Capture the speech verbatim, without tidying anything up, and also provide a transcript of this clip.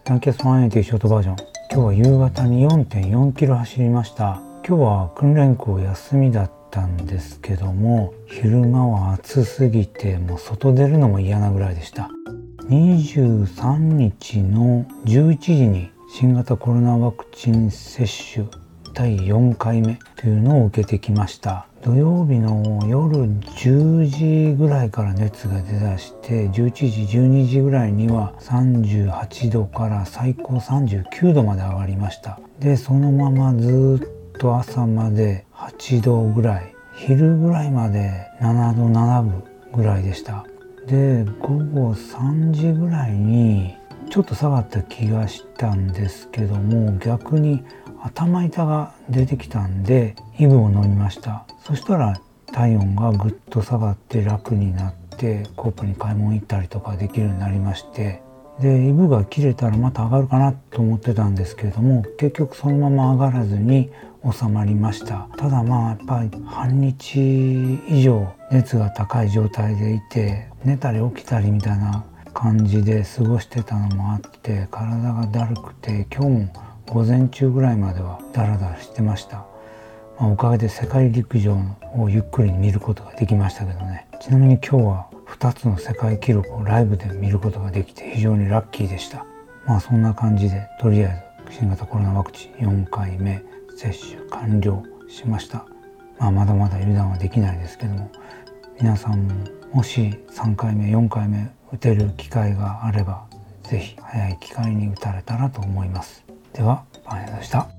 ダンケスワンエイティショートバージョン。今日は夕方に よんてんよんキロ走りました。今日は訓練校休みだったんですけども、昼間は暑すぎてもう外出るのも嫌なぐらいでした。にじゅうさんにちのじゅういちじに新型コロナワクチン接種だいよんかいめというのを受けてきました。土曜日の夜じゅうじぐらいから熱が出だして、じゅういちじじゅうにじぐらいにはさんじゅうはちどから最高さんじゅうきゅうどまで上がりました。でそのままずっと朝まではちどぐらい、昼ぐらいまでななどななぶぐらいでした。でごごさんじぐらいにちょっと下がった気がしたんですけども、逆に頭痛が出てきたんでイブを飲みました。そしたら体温がぐっと下がって楽になって、コープに買い物行ったりとかできるようになりまして、でイブが切れたらまた上がるかなと思ってたんですけれども、結局そのまま上がらずに収まりました。ただまあやっぱり半日以上熱が高い状態でいて、寝たり起きたりみたいな感じで過ごしてたのもあって、体がだるくて、今日も午前中ぐらいまではダラダラしてました。まあ、おかげで世界陸上をゆっくり見ることができましたけどね。ちなみに今日はふたつの世界記録をライブで見ることができて非常にラッキーでした。まあそんな感じで、とりあえず新型コロナワクチンよんかいめ接種完了しました。まあまだまだ油断はできないですけども、皆さんももしさんかいめよんかいめ打てる機会があれば、ぜひ早い機会に打たれたらと思います。では、パン屋でした。